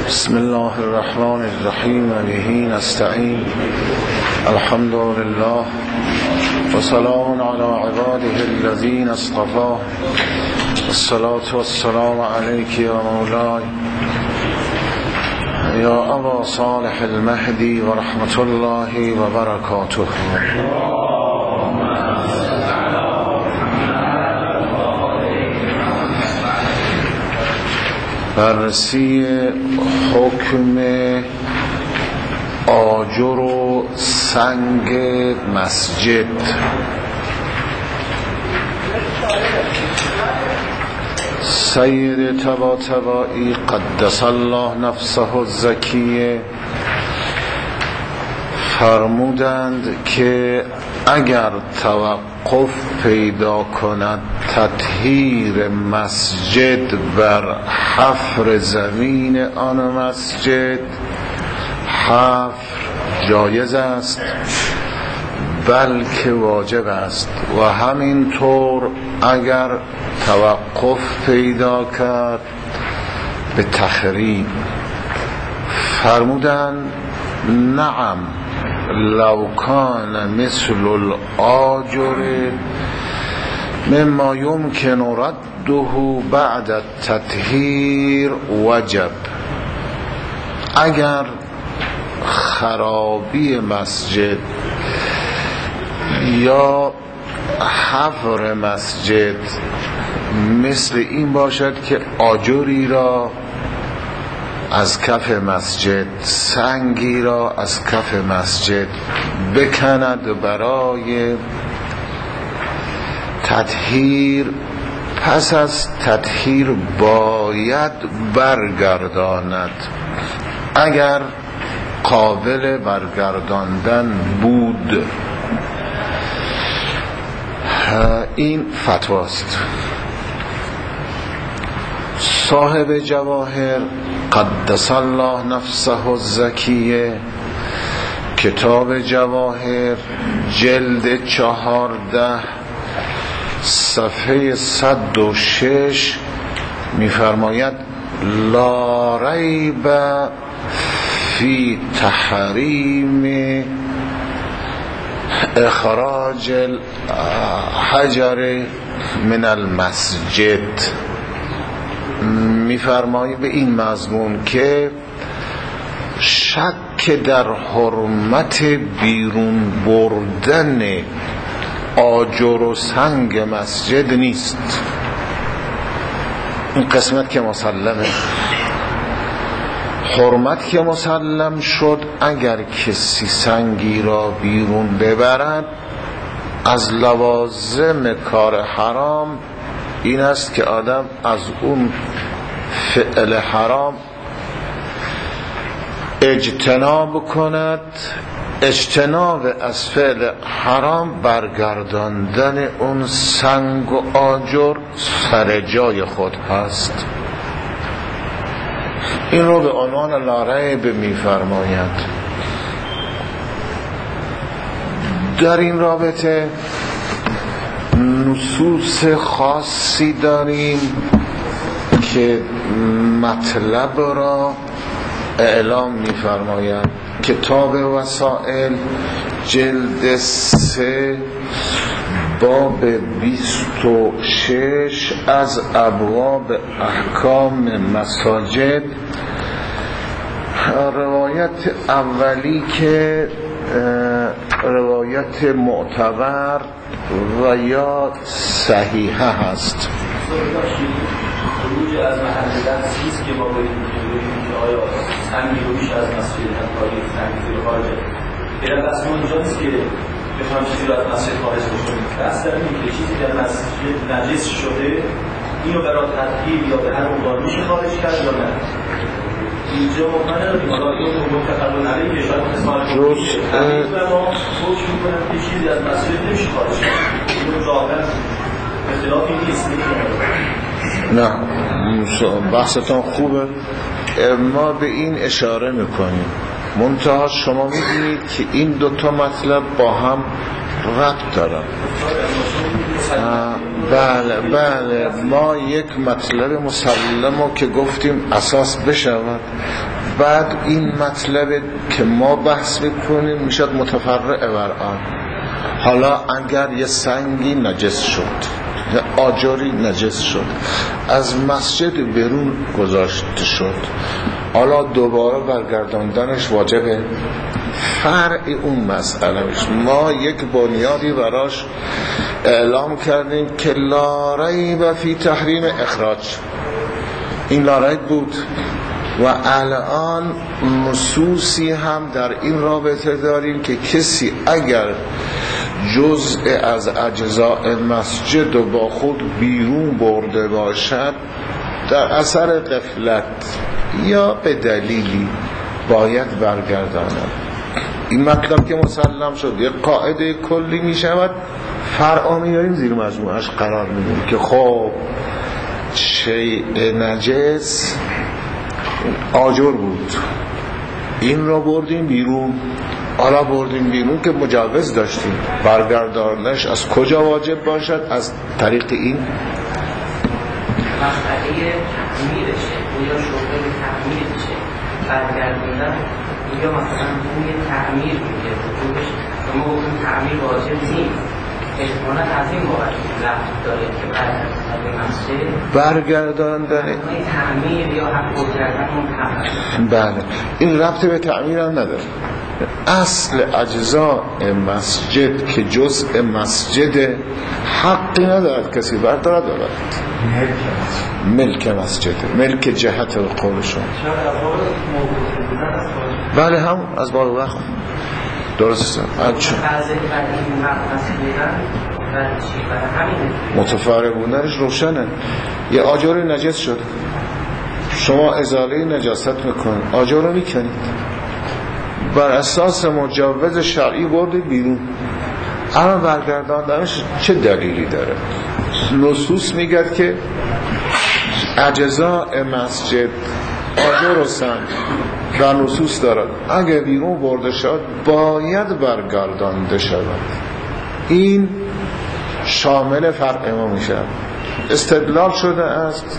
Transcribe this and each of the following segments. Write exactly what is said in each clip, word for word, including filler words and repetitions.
بسم الله الرحمن الرحیم و به نستعین. الحمد لله و سلام علی عباده الذین اصطفى. الصلاة والسلام علیک یا مولای یا ابا صالح المهدی و رحمت الله و برکاته. بررسی حکم آجر و سنگ مسجد. سید طباطبایی قدس الله نفسه الزکیه فرمودند که اگر توقف پیدا کند تطهیر مسجد بر حفر زمین آن مسجد، حفر جایز است بلکه واجب است، و همینطور اگر توقف پیدا کرد به تخریب. فرمودند نعم لو کان مثل الآجر مما یمکن رده بعد التطهیر وجب. اگر خرابی مسجد یا حفر مسجد مثل این باشد که آجری را از کف مسجد، سنگی را از کف مسجد بکند برای تطهیر، پس از تطهیر باید برگرداند اگر قابل برگرداندن بود. این فتواست. صاحب جواهر قدس الله نفسه الزکیه کتاب جواهر جلد چهارده صفحه صد و شش می‌فرماید لا ریب فی تحریم اخراج الحجر من المسجد. می‌فرماید به این مضمون که شک در حرمت بیرون بردن آجر و سنگ مسجد نیست. این قسمت که مسلمه. حرمت که مسلم شد اگر کسی سنگی را بیرون ببرد، از لوازم کار حرام این است که آدم از اون فعل حرام اجتناب کند. اجتناب از فعل حرام برگرداندن اون سنگ و آجر سر جای خود هست. این رو به عنوان لا ریب می‌فرماید. در این رابطه نصوص خاصی داریم که مطلب را اعلام می‌فرماید. کتاب وسائل جلد سه باب بیست و شش از ابواب احکام مساجد، روایت اولی که روایت معتبر و یا صحیحه هست. خروج از محل دست که ما باید بگیم که آیا سنگی رو میشه از مسجد همکاری سنگی رو خارجه ایران دست ما اینجاست که بخواهم چیزی رو از مسجد خارج بشونیم. دست در اینه که چیزی در مسجد نجس شده اینو برای تطهیر یا به هر عنوان میشه خارج کرد یا نه. اینجا ما نداریم حالا این متقبل علیه که شاید قسمت کنیم و ما حکم میکنم که چیزی از مسجد نمیشه خارج کرد. اینو ظاهرا اختلافی نیست. نه بحثتان خوبه. ما به این اشاره میکنیم، منتها شما میدونید که این دوتا مطلب با هم ربط دارن. بله بله ما یک مطلب مسلمو که گفتیم اساس بشود، بعد این مطلب که ما بحث بکنیم میشد متفرع بر آن. حالا اگر یه سنگی نجس شد، یه آجری نجس شد، از مسجد بیرون گذاشته شد، حالا دوباره برگرداندنش واجبه. فرع اون مسئله ما یک بنیادی براش اعلام کردیم که لا ریب فی تحریم اخراج، این لا ریب بود و الان نصوصی هم در این رابطه داریم که کسی اگر جزء از اجزاء مسجد و با خود بیرون برده باشد در اثر غفلت یا به دلیلی باید برگرداند. این مطلب که مسلم شد یک قاعده کلی می شود، فرعا میاریم زیر مجموعش قرار میدیم که خب شیء نجس آجر بود، این را بردیم بیرون، حالا بردیم بیرون که مجوز داشتیم، برگرداندنش از کجا واجب باشد؟ از طریق این مسئله تعمیرشه یا شغل تعمیرشه، برگرداندن یا مثلا بوی تعمیر میگه بودش و ما بودیم تعمیر واجب نیست، احتمالا از این باید رفت داره که برگرداندن برگرداندن تعمیر یا حق کردن اون تعمیر. بله این ربط به تعمیر هم نداره. اصل اجزاء مسجد که جزء مسجد حقی ندارد کسی بردارد ببرد، ملک مسجد، ملک جهت و قولشون. بله هم از بار وقت درست است. متفرع بودنش روشنه. یه آجر نجس شده، شما ازاله نجاست میکنید، آجر رو میکنید، بر اساس مجوز شرعی بردید بیرون، اما برگرداندنش چه دلیلی داره؟ نصوص میگه که اجزاء مسجد آجر و سنگ در نصوص دارد، اگر بیرون برده شد باید برگردانده شود. این شامل فرع ما میشه. استدلال شده است،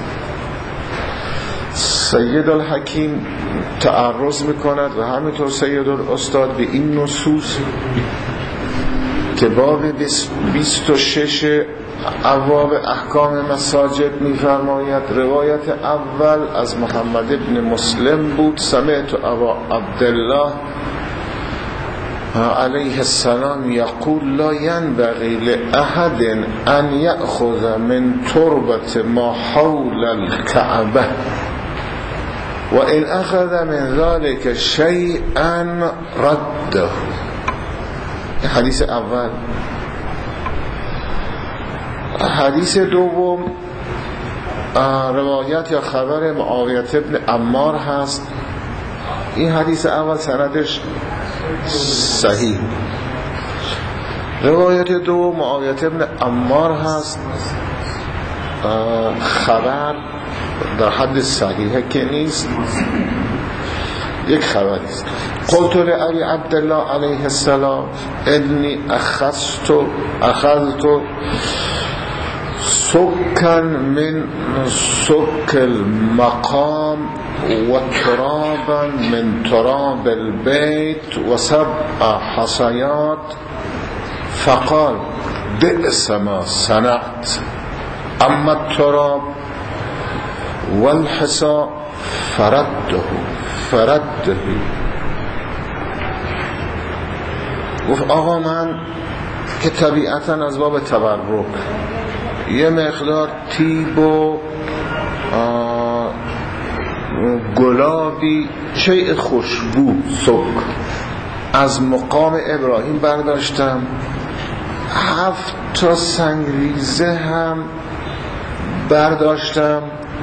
سید الحکیم تعرض میکند و همینطور سید الاستاد به این نصوص که باب بیست و شش ابواب احکام مساجد میفرماید. روایت اول از محمد ابن مسلم بود، سمعت ابا عبدالله علیه السلام یقول لا ینبغی لأحد ان یأخذ من تربة ما حول الكعبه و ان اخذ من ذلك شیئا رده. حدیث اول. حدیث دوم روایت یا خبر معاویه ابن عمار هست. این حدیث اول سندش صحیح. روایت دوم معاویه ابن عمار هست، خبر در حد صحیحه که نیست، یک خبر است. قلت لأبي عبدالله علیه السلام انی اخذت اخذت سكا من سك المقام وترابا من تراب البيت وسبع حصيات فقال بئس ما صنعت اما التراب والحصى فرده فرده. گفت آقا من که طبیعتا از باب تبرک یه مقدار تیب و گلابی شیء خوشبو سک از مقام ابراهیم برداشتم، هفت تا سنگریزه هم برداشتم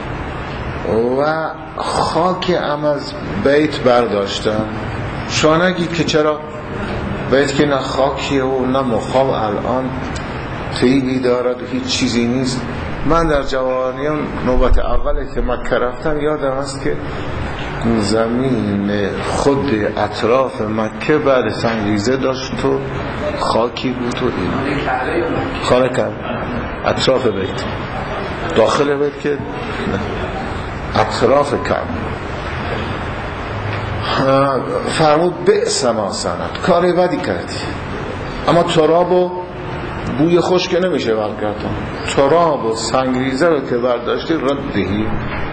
و خاک هم از بیت برداشتم. شما نگید که چرا بیت که نه خاکیه و نه مقام الان تیبی دارد و هیچ چیزی نیست. من در جوانیان نوبت اولی که مکه رفتم یادم است که زمین خود اطراف مکه بعد سنگریزه داشت و خاکی بود و این خانه کرد اطراف بیت، داخل بیت که نه، اطراف کعبه. فرمود بئس ما صنعت، کاری بدی کردی، اما تراب و بوی خوش که نمیشه برگردان، تراب و سنگریزه رو که برداشتی ردهی،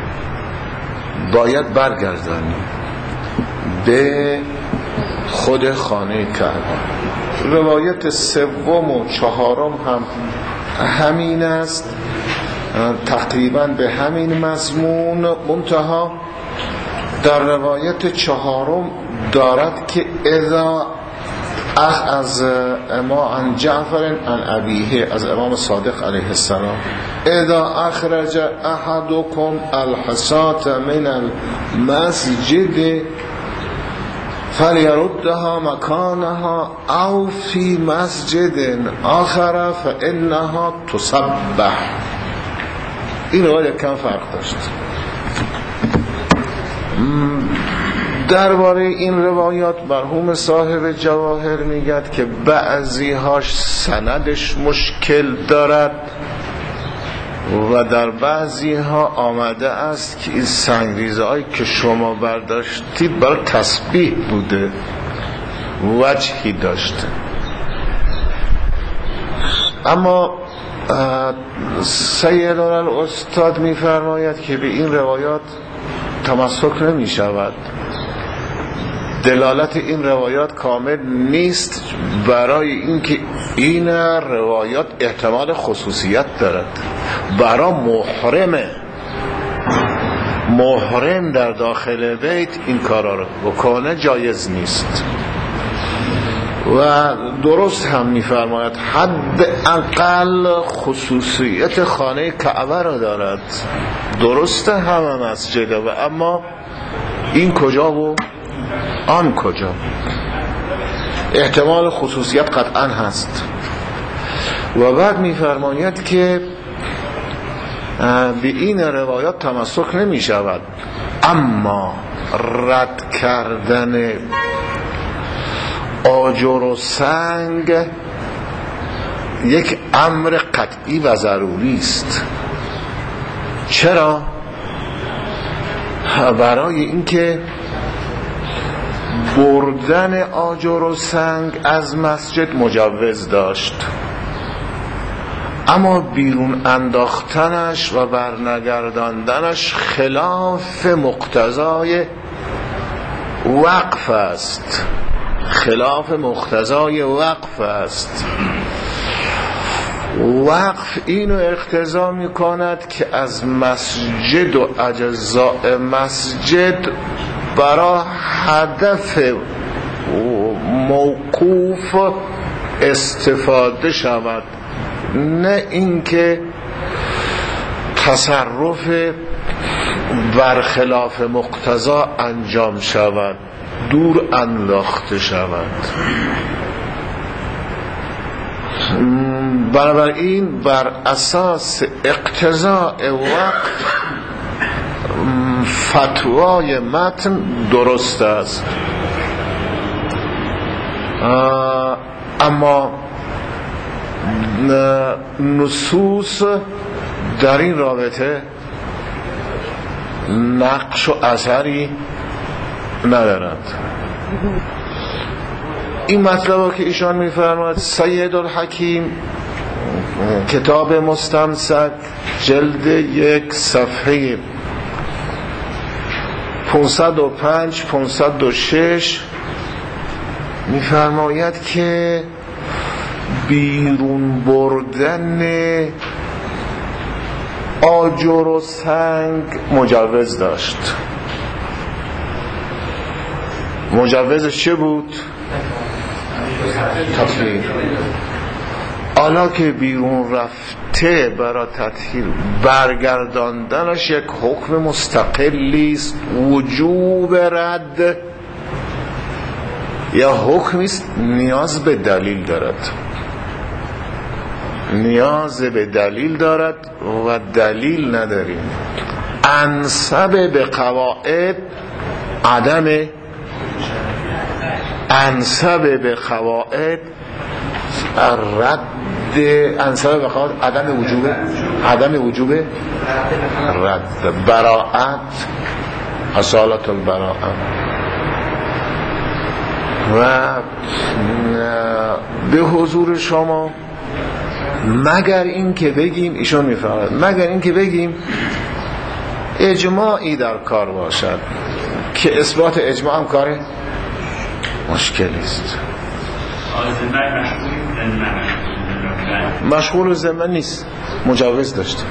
باید برگردانی به خود خانه کعبه. روایت سوم و چهارم هم همین است، تقریبا به همین مضمون، منتها در روایت چهارم دارد که اذا اخ از امام عن جعفر عن ابیه، از امام صادق علیه السلام، اذا اخرج احدكم الحصاة من المسجد فلیردها مکانها او فی مسجد آخر فانها تسبح. این روایت کم فرق داشت. درباره این روایات مرحوم صاحب جواهر میگد که بعضی هاش سندش مشکل دارد و در بعضی ها آمده است که این سنگریزه هایی که شما برداشتید برای تسبیح بوده، وجهی داشته. اما سیدنا الاستاد میفرماید که به این روایات تمسک نمی شود، دلالت این روایات کامل نیست، برای اینکه این روایات احتمال خصوصیت دارد. برای محرمه، محرم در داخل بیت این کارا رو بکنه جایز نیست. و درست هم میفرماید حد اقل خصوصیت خانه کعبه را دارد، درسته همه مسجده، و اما این کجا و آن کجا، احتمال خصوصیت قطعا هست. و بعد میفرماید که به این روایات تمسک نمی شود، اما رد کردن آجر و سنگ یک امر قطعی و ضروری است. چرا؟ برای اینکه بردن آجر و سنگ از مسجد مجوز داشت، اما بیرون انداختنش و برنگرداندنش خلاف مقتضای وقف است، خلاف مقتضای وقف است. وقف اینو اقتضا می کند که از مسجد و اجزاء مسجد برای هدف موقوف استفاده شود، نه اینکه تصرف برخلاف مقتضا انجام شود، دور انداخته شود. بنابراین بر اساس اقتضاء وقت فتوای متن درست است، اما نصوص در این رابطه نقش و اثری ندارد. این مطلب که ایشان میفرماید سید الحکیم کتاب مستمسک جلد یک صفحه پانصد و پنج پانصد و شش میفرماید که بیرون بردن آجر و سنگ مجوز داشت. مجوزش چه بود؟ تطهیر. حالا که بیرون رفته برای تطهیر، برگرداندنش یک حکم مستقلی است. وجوب رد یا حکمی است نیاز به دلیل دارد، نیاز به دلیل دارد و دلیل نداریم. انسب به قواعد عدم انسب به قواعد رد انصار بخواد عدم وجوب عدم وجوب رد براءت اصالت البراءت و به حضور شما مگر این که بگیم ایشون میفرماید مگر این که بگیم اجماعی در کار باشد که اثبات اجماع هم کار مشکلی است. مشغول ذمه نیست، مجوز داشته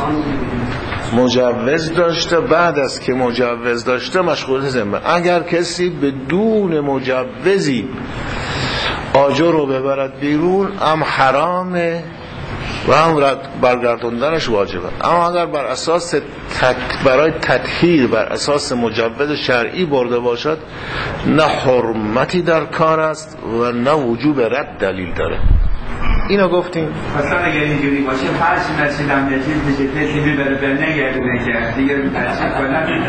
مجوز داشته بعد از که مجوز داشته مشغول ذمه. اگر کسی بدون مجوزی آجر رو ببرد بیرون هم حرامه و هم برگردوندنش واجبه. اما اگر بر اساس تک برای تطهیر بر اساس مجوز شرعی برده باشد نه حرمتی در کار است و نه وجوب رد دلیل داره. اینو گفتیم. مثلا اگر اینجوری باشه فرض نشیدم یه چیز بشه کسی میبره به نگردونه که دیگه تشریف کنن.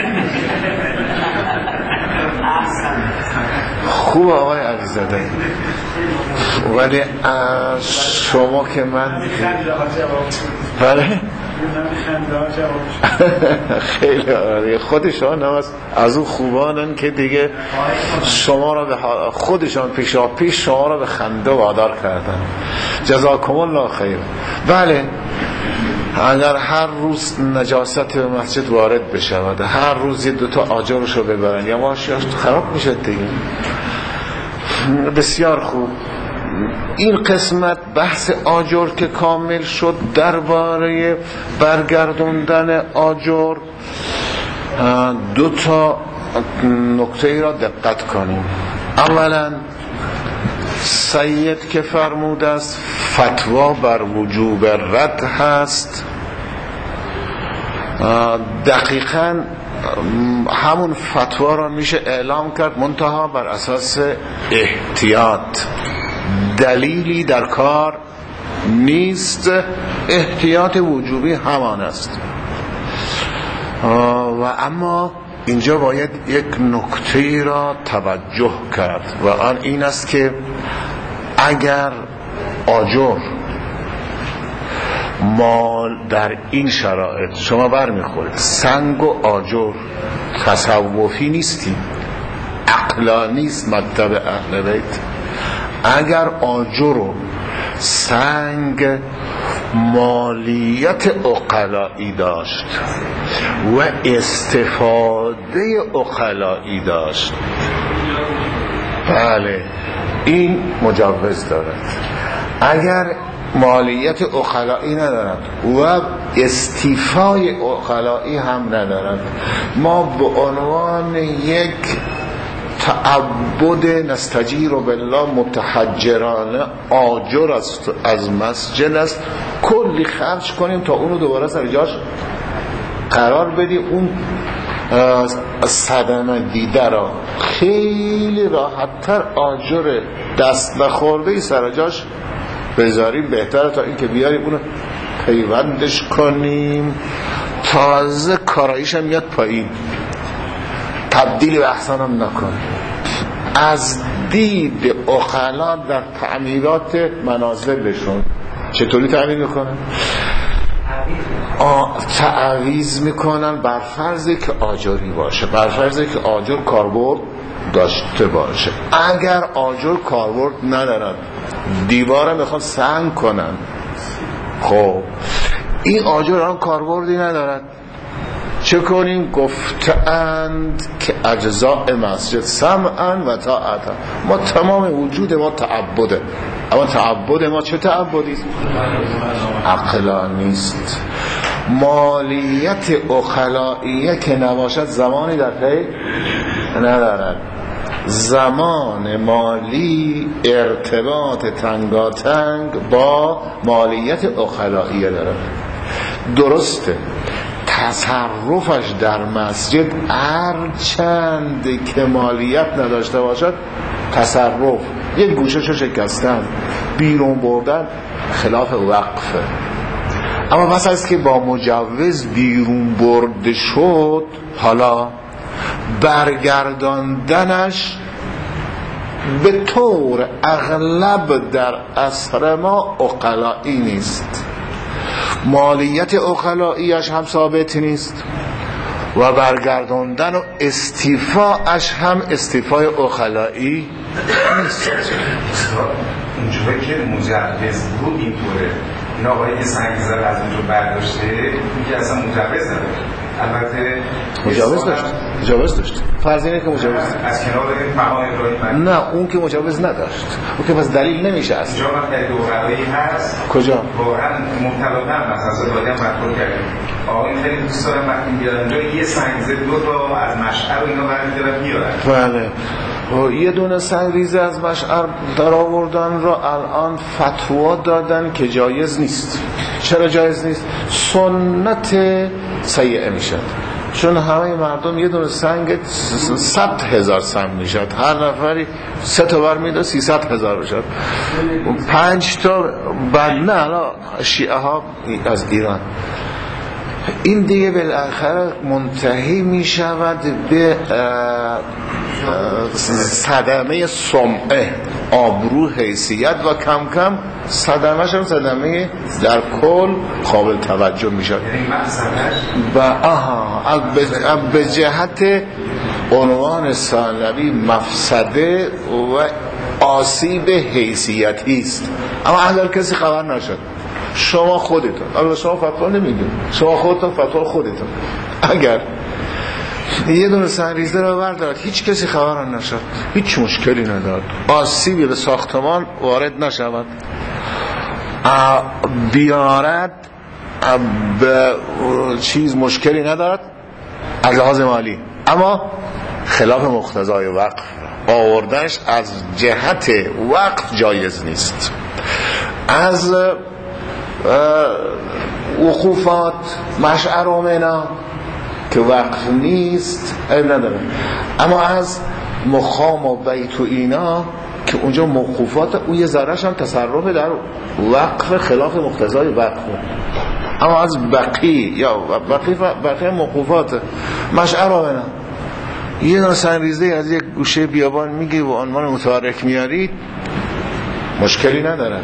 خوب آقای علیزاده، ولی شما که من بله خیلی آره خودشان از اون خوبانن که دیگه شما را به خودشان پیشا پیش شما را به خنده وادار کردن. جزاکم الله خیر. بله اگر هر روز نجاست به مسجد وارد بشود هر روز یه دوتا آجرشو ببرن یا ماشیاش خراب میشه دیگه. بسیار خوب. این قسمت بحث آجر که کامل شد درباره برگردوندن آجر دو تا نکته ای را دقت کنیم. اولا سید که فرموده است فتوا بر وجوب رد هست، دقیقاً همون فتوا را میشه اعلام کرد منتها بر اساس احتیاط، دلیلی در کار نیست، احتیاط وجوبی همان است. و اما اینجا باید یک نکته را توجه کرد و آن این است که اگر آجر مال در این شرایط شما برمیخورید سنگ و آجر تصوفی نیستی، عقلانی نیست مطلب اهل بیت. اگر آجر و سنگ مالیت عقلایی داشت و استفاده عقلایی داشت بله این مجوز دارد. اگر مالیت عقلایی ندارد و استیفای عقلایی هم ندارد ما به عنوان یک تعبد نستجیر بالله متحجرانه آجر است از مسجد است کلی خرج کنیم تا اونو دوباره سر جاش قرار بدیم. اون صدمه دیده را خیلی راحت‌تر آجر دست نخورده سر جاش بذاریم بهتره تا اینکه بیاریم اونو پیوندش کنیم تازه کاراییش هم میاد پایین، تبدیل به احسان هم نکنیم. از دید عقلا در تعمیرات منازلشون چطوری تعمیر میکنن؟ تعویض میکنن بر فرضی که آجری باشه، بر فرضی که آجر کاربرد داشته باشه. اگر آجر کاربرد ندارد دیواره میخواد سنگ کنن، خب این آجر هم کاربردی ندارد چه کنیم؟ گفتند که اجزاء مسجد سمعا و طاعتا، ما تمام وجود ما تعبده، اما تعبد ما چه تعبدی؟ عقلانی است. مالیت اخلائیه که نباشد زمانی در پی ندارد. زمان مالی ارتباط تنگاتنگ با مالیت اخلائیه دارد. درسته تصرفش در مسجد هرچند که مالیت نداشته باشد تصرف یک گوشهشو شکستن بیرون بردن خلاف وقفه. اما مثلا است که با مجوز بیرون برده شد حالا برگرداندنش به طور اغلب در عصر ما عقلائی نیست، مالیت عقلائیش هم ثابت نیست و برگرداندن و استیفاش هم استیفای عقلایی نیست. اونجوری که مجوز بود اینطوره، این آقایی که سنگزر از اونجا برداشته میگه اصلا مجوز نداره. البته مجوز داشت مجوز داشت فرض اینه که مجوز از کنار مقام ابراهیم، نه اون که مجوز نداشت، اون که پس دلیل نمیشه اصلا. اینجا وقتی عقلایی هست کجا واقعا مبتلا مثلا دادی هم مطلب کردیم آقا خیلی دوست دارم وقتی میاد اونجا یه سنگزر دو تا از مشعر و اینا برمی‌دارن میارن. بله و یه دونه سنگریزه از مشعر در آوردن را الان فتوا دادن که جایز نیست. چرا جایز نیست؟ سنت سیئه میشد، چون همه مردم یه دونه سنگ صد هزار سنگ میشد، هر نفری سه تا بر میده سیصد هزار بشد، پنج تا بعد نه شیعه ها از ایران. این دیگه بالاخره منتهی می شود به صدمه سمعه، آبرو، حیثیت و کم کم صدمه‌ش هم صدمه در کل قابل توجه می شود و آها به جهت عنوان ثانوی مفسده و آسیب حیثیتی است، اما اگر کسی خبر نشد شما خودتون، البته شما فتوا نمیدید، شما خودتون فتوا خودتون، اگر یه دونه سنگریزه رو بردارد هیچ کسی خبر نشد، هیچ مشکلی ندارد، آسیبی به ساختمان وارد نشود، بیارد به چیز مشکلی ندارد از لحاظ مالی، اما خلاف مقتضای وقف آوردنش از جهت وقف جایز نیست. از وقوفات مشعر و منا که وقف نیست عیب نداره، اما از مخام و بیت و اینا که اونجا موقوفات اون یه ذره‌ش هم تصرف در وقف خلاف مقتضای وقف، اما از بقی یا بقی بقی موقوفات مشعر و منا یه دونه سنگریزه از یک گوشه بیابان میگی و عنوان متحرک میارید مشکلی نداره،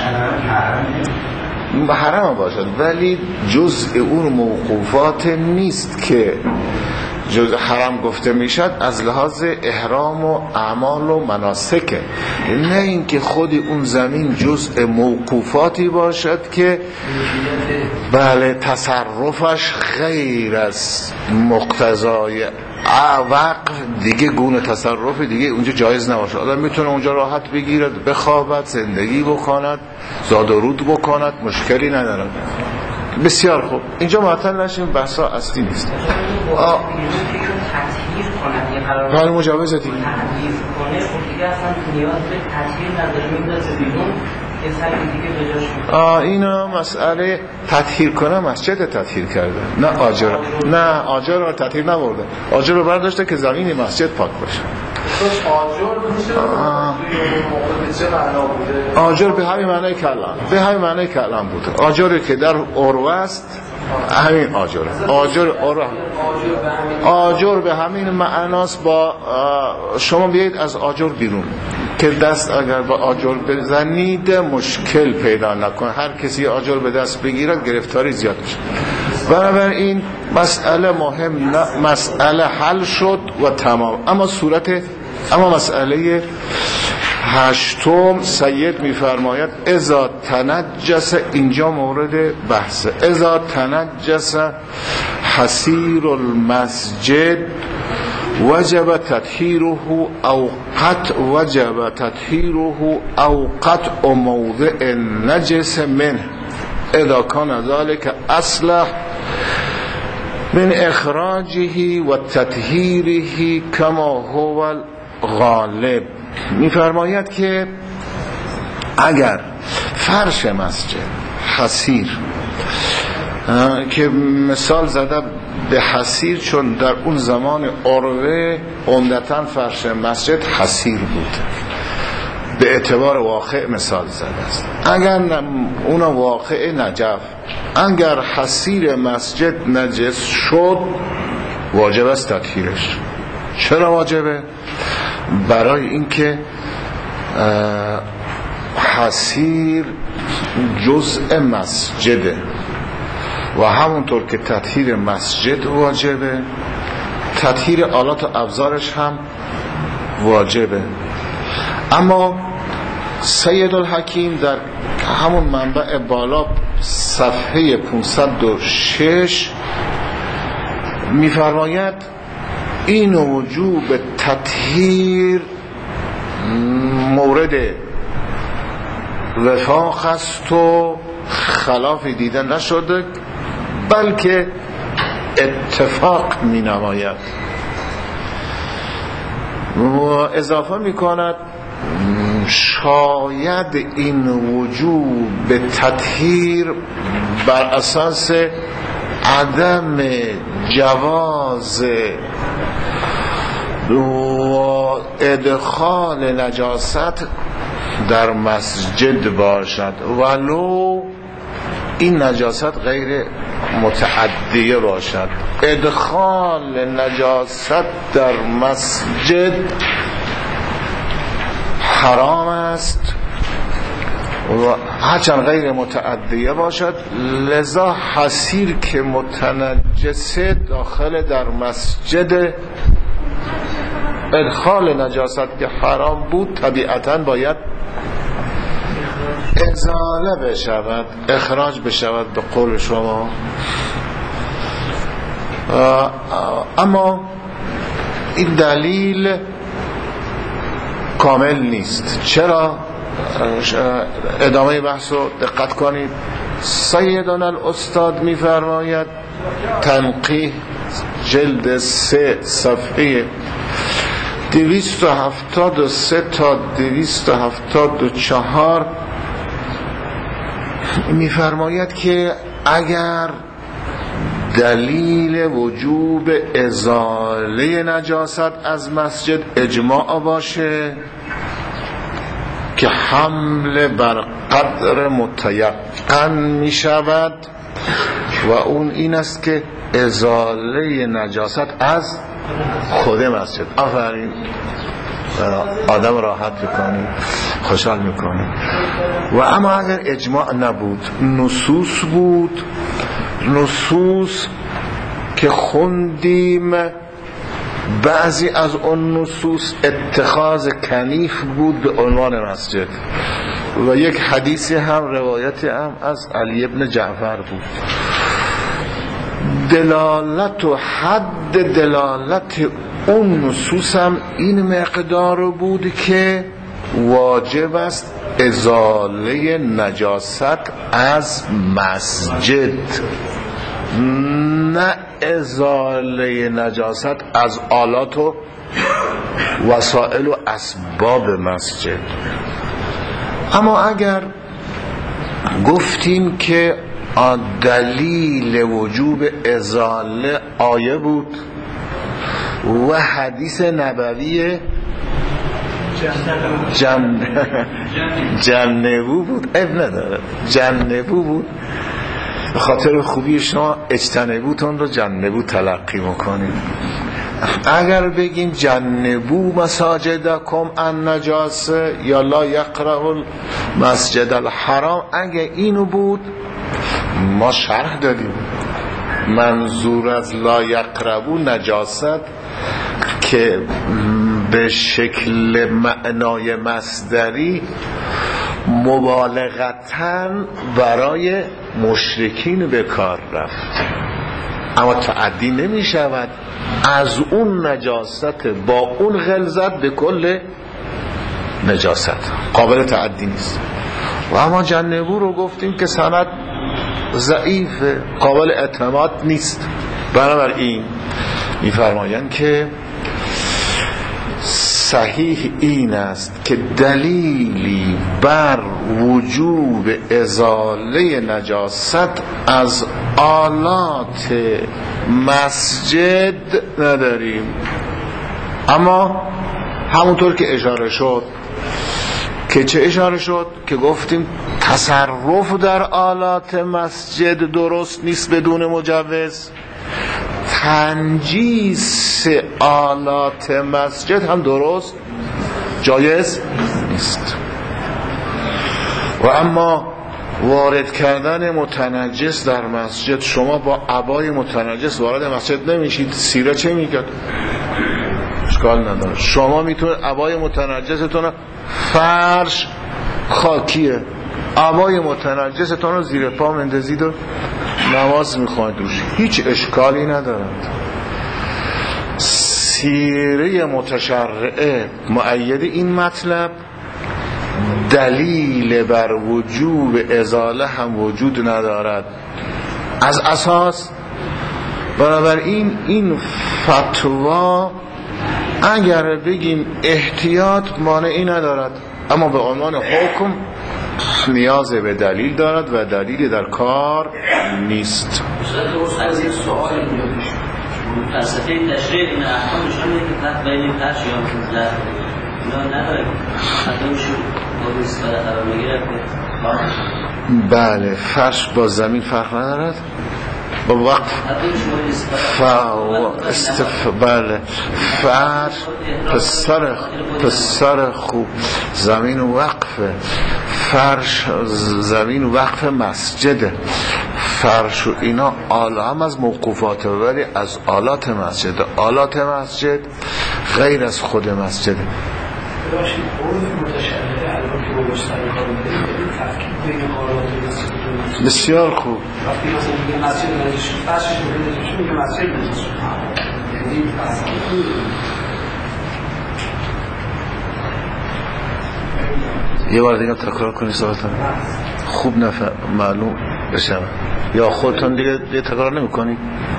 حرام باشد، ولی جزء اون موقوفات نیست که جزء حرام گفته میشد از لحاظ احرام و اعمال و مناسکه، نه اینکه خود اون زمین جزء موقوفاتی باشد که بله تصرفش غیر از مقتضای وقف دیگه گونه تصرف دیگه اونجا جایز نباشه. آدم میتونه اونجا راحت بگیرد، بخوابد، زندگی بکند، زاد و رود بکند، مشکلی نداره. بسیار خوب، اینجا معطل نشیم، بحثا اصلی نیست. حال مجوزه دیگه تحریر کنه خب دیگه اصلا نیاز به تحریر نداره، میندازه بیرون یه سری دیگه بجاش میکنه. آه اینا مسئله تطهیر کنه مسجد تطهیر کرده، نه آجر، نه آجر رو تطهیر نبرده، آجر رو برداشته که زمین مسجد پاک باشه. آجر به همین معنی کلام، به همین معنی کلام بوده. آجری که در عروه است همین آجر، آجر عروه، آجر به همین معناست. با شما بیایید از آجر بیرون که دست اگر با آجر بزنید مشکل پیدا نکنه، هر کسی آجر به دست بگیرد گرفتاری زیاد میشه. بنابراین مسئله مهم نه، مسئله حل شد و تمام. اما صورت اما مسئله هشتم سید میفرماید اذا تنجس، اینجا مورد بحثه، اذا تنجس حصیر المسجد وجب تطهیره او قطع وجب تطهیره او قطع موضع نجس منه اذا کان ذلك اصلح من اخراجه و تطهیره کما هو الغالب. میفرماید که اگر فرش مسجد حصیر، که مثال زده به حصیر چون در اون زمان عروه عمدتاً فرش مسجد حصیر بود، به اعتبار واقع مثال زده است. اگر اون واقع نجف، اگر حصیر مسجد نجس شد واجب است تطهیرش. چرا واجبه؟ برای اینکه حصیر جزء مسجده و همونطور که تطهیر مسجد واجبه، تطهیر آلات و ابزارش هم واجبه. اما سید الحکیم در همون منبع بالا صفحه پانصد و شش میفرماید این وجوب تطهیر مورد وفاق است و خلافی دیده نشده، بلکه اتفاق می نماید. و اضافه می کند شاید این وجوب تطهیر بر اساس عدم جواز و ادخال نجاست در مسجد باشد، ولو این نجاست غیر متعدیه باشد. ادخال نجاست در مسجد حرام است و هرچند غیر متعدیه باشد، لذا حصیر که متنجسه داخل در مسجد، ادخال نجاست که حرام بود طبیعتاً باید ازاله بشود، اخراج بشود به قول شما. اما این دلیل کامل نیست. چرا؟ ادامه بحث رو دقت کنید. سیدنا الاستاد میفرماید تنقیح جلد سه صفحه دویست و هفتاد و سه تا دویست و هفتاد و چهار میفرماید که اگر دلیل وجوب ازاله نجاست از مسجد اجماع باشه که حمل بر قدر متیقن می شود و اون این است که ازاله نجاست از خود مسجد. آفرین، آدم راحت بکنی، خوشحال میکنی. و اما اگر اجماع نبود، نصوص بود، نصوص که خوندیم بعضی از اون نصوص اتخاذ کنیف بود به عنوان مسجد و یک حدیثی هم روایتی هم از علی ابن جعفر بود. دلالت و حد دلالت اون نصوص هم این مقدار بود که واجب است ازاله نجاست از مسجد، نه ازاله نجاست از آلات و وسائل و اسباب مسجد. اما اگر گفتیم که دلیل وجوب ازاله آیه بود و حدیث نبوی جن... جنبو بود، اب نداره، جنبو بود، خاطر خوبی شما اجتنبوتون رو جنبو تلقی میکنید. اگر بگیم جنبو مساجدکم ان نجاسه یا لا یقرب المسجد الحرام، اگر اینو بود ما شرح دادیم. منظور از لا یقربو نجاست که به شکل معنای مصدری مبالغتاً برای مشرکین به کار رفت، اما تعدی نمی شود از اون نجاست با اون غلظت به کل نجاست، قابل تعدی نیست. و اما جنبو رو گفتیم که سند ضعیف، قابل اعتماد نیست. بنابراین میفرمایند که صحیح این است که دلیلی بر وجوب ازاله نجاست از آلات مسجد نداریم. اما همونطور که اشاره شد، که چه اشاره شد؟ که گفتیم تصرف در آلات مسجد درست نیست بدون مجوز، تنجیس آلات مسجد هم درست جایز نیست. و اما وارد کردن متنجس در مسجد، شما با عبای متنجس وارد مسجد نمیشید، سیره چه میگه؟ اشکال نداره. شما میتونید عبای متنجستون، فرش خاکیه، عبای متنجستون رو زیر پا مندازید و نماز میخواید روش، هیچ اشکالی ندارد. سیره متشرعه مؤید این مطلب، دلیل بر وجوب ازاله هم وجود ندارد از اساس. بنابراین این فتوا اگر بگیم احتیاط مانعی ندارد، اما به عنوان حکم نیاز به دلیل دارد و دلیلی در کار نیست. از این سوال فلسفه تشریع این احکام نشان میده که فرق بین فرش یا منزل اینا نداره، حتی میشه با استفاده قرار بگیره. بله، فرش با زمین فرق ندارد، با وقف استف... بله فرش پسر پسر خوب زمین وقفه، فرش زمین وقف مسجده، فرش و اینا آلا هم از موقوفات ولی از آلات مسجد. آلات مسجد غیر از خود مسجده. باشید عرف متشرعه الان که با مستقیم کنید تفکیک بین آلات مسجد بسیار خوب. وقتی مثلا میگه مسجد نجس شد، فرشش نجس شد، میگه مسجد نجس شد، یعنی اصلا یه بار دیگه تکرار کنی سوالتون خوب نفهم معلوم بشم، یا خودتون دیگه, دیگه تکرار نمی کنی؟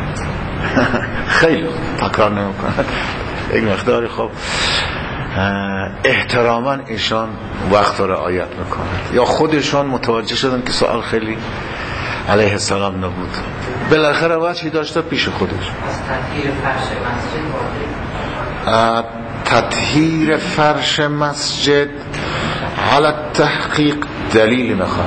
خیلی تکرار نمی کنی یک مقداری. خب احتراما ایشان وقت رو رعایت میکنند یا خودشان متوجه شدن که سوال خیلی علیه السلام نبود، بالاخره وجهی داشته پیش خودش. از تطهیر فرش مسجد على تحقیق دلیل میخواد.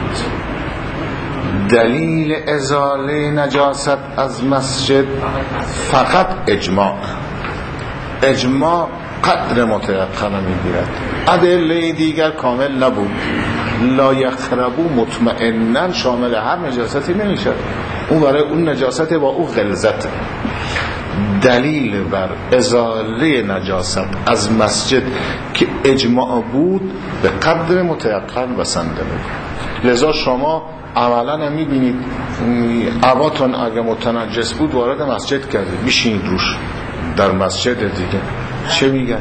دلیل ازاله نجاست از مسجد فقط اجماع. اجماع قدر متيقن میگیرد، ادله دیگر کامل نبود. لا یقربو مطمئنا شامل هر نجاستی نمیشه، اون برای اون نجاست با اون غلظت. دلیل بر ازاله نجاست از مسجد که اجماع بود به قدر متيقن بسنده بود. لذا شما اولا میبینید عباتون اگه متنجس بود وارد مسجد کردید، میشینید روش در مسجد دیگه. چه میگن؟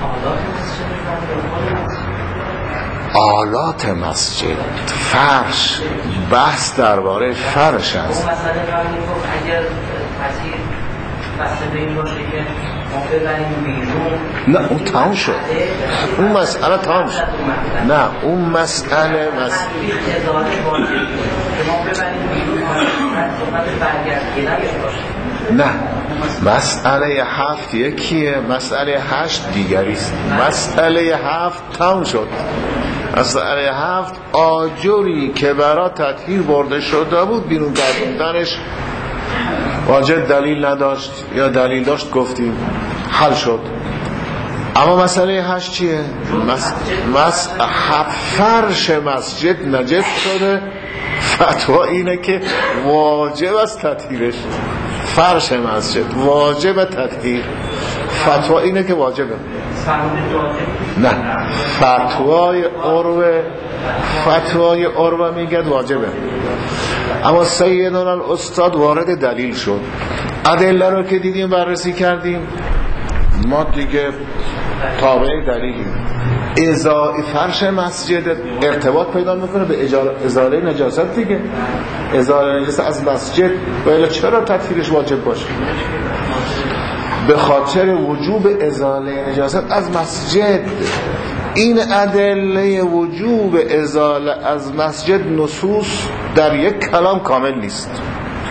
آلات مسجد، فرش، بحث درباره فرش است. اون مسئله فرمی گفت اگر پذیر بسته به این باشه که ما ببریم بیرون، نه اون تمام شد، اون مسئله تمام شد. نه اون مسئله مسئله اداره باشه که ما ببریم بیرون صحبت برگردگیره باشه. نه، مسئله هفت یکیه، مسئله هشت دیگری است. مسئله هفت تمام شد. مسئله هفت آجری که برای تطهیر برده شده بود بیرون کردنش واجب دلیل نداشت یا دلیل داشت گفتیم حل شد. اما مسئله هشت چیه؟ مس... مس... فرش مسجد نجس شده، فتوا اینه که واجب است تطهیرش. فرش مسجد واجب تطهیر، فتوا اینه که واجبه. نه، فتوای عروه فتوای عروه میگه واجبه، اما سیدنا الاستاد وارد دلیل شد. ادله رو که دیدیم بررسی کردیم، ما دیگه تابع دلیلیم. ازاله فرش مسجد ارتباط پیدا میکنه به ازاله نجاست دیگه. ازاله نجاست از مسجد ولی چرا تطهیرش واجب باشه؟ به خاطر وجوب ازاله نجاست از مسجد. این ادله وجوب ازاله از مسجد نصوص در یک کلام کامل نیست.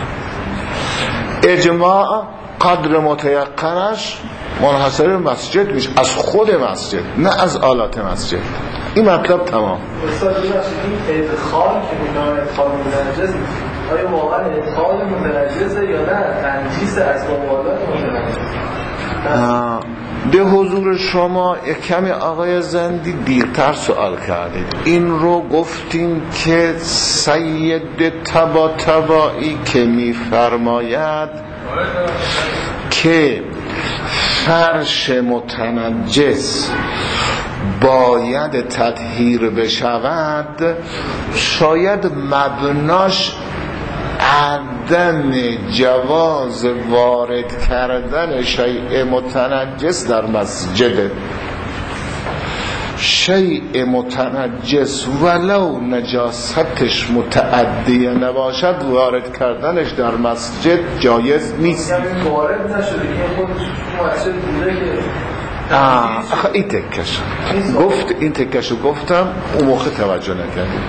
اجماع قدر متيقنش منحصر مسجد میشه، از خود مسجد نه از آلات مسجد. این مطلب تمام. استاد این ادخال که میگن ادخال متنجس، آیا واقعا ادخال متنجسه یا نه تنجیس از موالات متنجس؟ به حضور شما کمی آقای زندی دیرتر سوال کردید. این رو گفتیم که سید طباطبایی که میفرماید که فرش متنجس باید تطهیر بشود، شاید مبناش عدم جواز وارد کردن شیء متنجس در مسجد. شیء متنجس ولو نجاستش متعدیه نباشد، وارد کردنش در مسجد جایز نیست. وارد نشده که خودش مسجد بوده که آخه این تکشو گفت این تکشو گفتم اون موقع توجه نکردیم.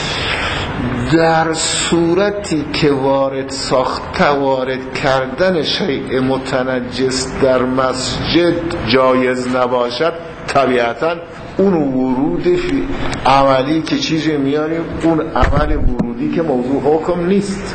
در صورتی که وارد ساخته وارد کردن شیء متنجس در مسجد جایز نباشد، طبیعتا اون ورود عملی که چیزی میاریم، اون عمل ورودی که موضوع حکم نیست.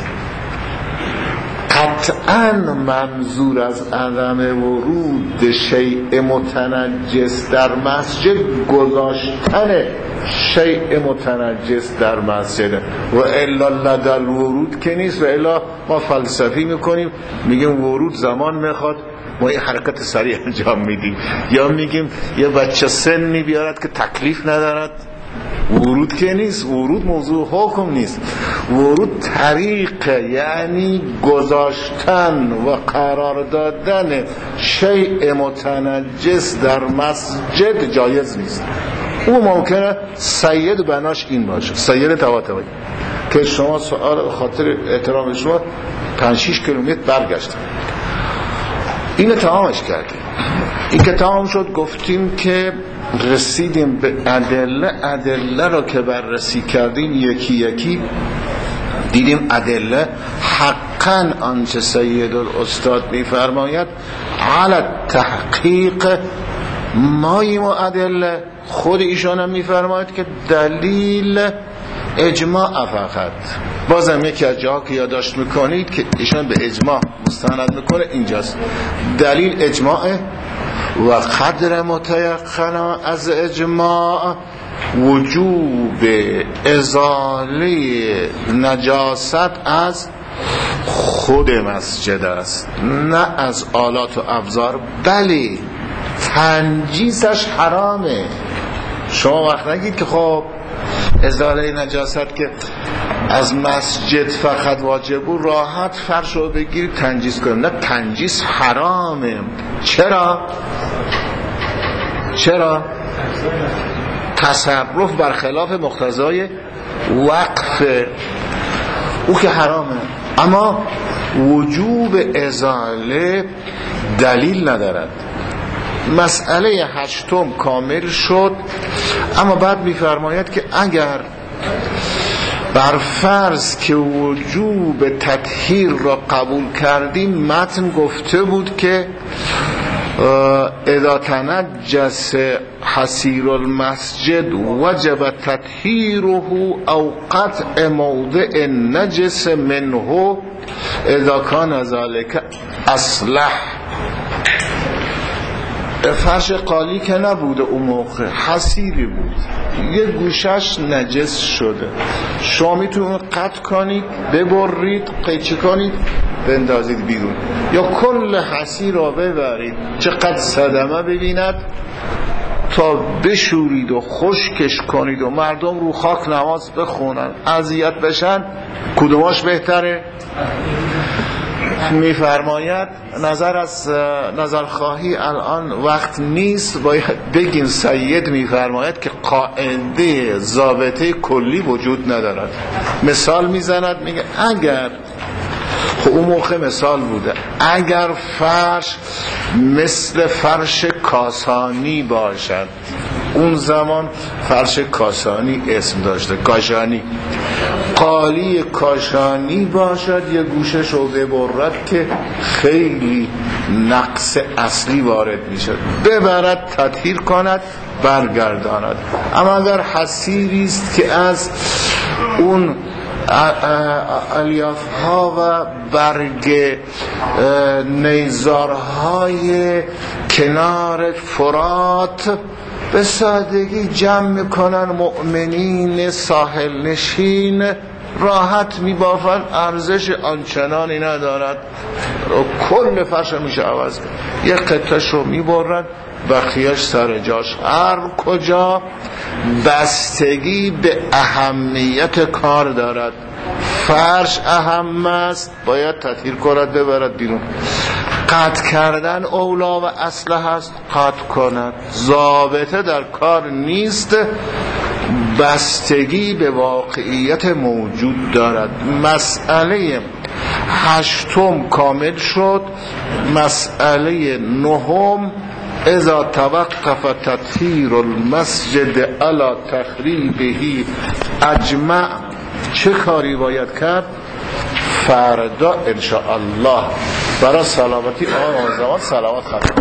قطعا منظور از عدم ورود شیء متنجس در مسجد گذاشتن شیء متنجس در مسجد و الا لدل ورود که نیست. و الا ما فلسفی میکنیم، میگیم ورود زمان میخواد، ما این حرکت سریع انجام میدیم، یا میگیم یه بچه سنی بیارد که تکلیف ندارد. ورود که نیست، ورود موضوع حکم نیست. ورود طریق، یعنی گذاشتن و قرار دادن شیء متنجس در مسجد جایز نیست. او ممکنه سید بناش این باشه، سید طباطبایی که شما سوال خاطر احترام شما پنج شش کیلومتر برگشتن، اینو تمامش کردیم. این که تمام شد گفتیم که رسیدیم به ادله. ادله را که بررسی کردیم یکی یکی دیدیم ادله حقا آنچه سید الاستاد میفرماید علی تحقیق مایم و ادله. خود ایشان هم میفرماید که دلیل اجماع فقط. بازم یکی از جاها که یادداشت میکنید که ایشان به اجماع مستند میکنه اینجاست. دلیل اجماع و قدر متیقن از اجماع وجوب ازاله نجاست از خود مسجد است، نه از آلات و ابزار. بله تنجیسش حرامه. شما وقت نگید که خب ازاله نجاست که از مسجد فقط واجب و راحت فرش رو بگیرید تنجیس کنید. نه، تنجیس حرامه. چرا؟ چرا؟ تصرف برخلاف مقتضای وقف او که حرامه. اما وجوب ازاله دلیل ندارد. مسئله هشتم کامل شد. اما بعد میفرماید که اگر بر فرض که وجوب تطهیر را قبول کردیم، متن گفته بود که اذا تنجس حسیر المسجد وجب تطهیره او قطع موضع نجس منه اذا کان ذلك اصلح. فرش قالی که نبوده اون موقع، حسیری بود، یه گوشش نجس شده، شما میتونید قطع کنید، ببرید، قیچی کنید، بندازید بیرون، یا کل حسیر را ببرید چقدر صدمه ببیند تا بشورید و خشکش کنید و مردم رو خاک نماز بخونن اذیت بشن. کدوماش بهتره؟ میفرماید نظر از نظر خواهی الان وقت نیست، باید بگیم سید میفرماید که قاعده ضابطه کلی وجود ندارد. مثال میزند، میگه اگر خب اون موقع مثال بوده، اگر فرش مثل فرش کاسانی باشد، اون زمان فرش کاسانی اسم داشته، کاشانی، قالی کاشانی باشد، یه گوشش رو ببرد که خیلی نقص اصلی وارد میشد، ببرد تطهیر کند برگرداند. اما اگر حسیری است که از اون الیاف ها و برگ نیزارهای کنار فرات به سادگی جمع میکنن مؤمنین ساحل نشین، راحت میبافن، ارزش آنچنانی ندارد، کل فرش میشه عوض، یک قطعش رو میبرن بقیهش سر جاش. هر کجا بستگی به اهمیت کار دارد. فرش اهم است، باید تطهیر کند ببرد بیرون. قطع کردن اولا و اصلح است، قطع کند. ضابطه در کار نیست، بستگی به واقعیت موجود دارد. مسئله هشتم کامل شد. مسئله نهم اذا توقف تطهیر المسجد علی تخریبه اجمع، چه کاری باید کرد؟ فردا انشاءالله برای سلامتی آن زمان صلوات خواهد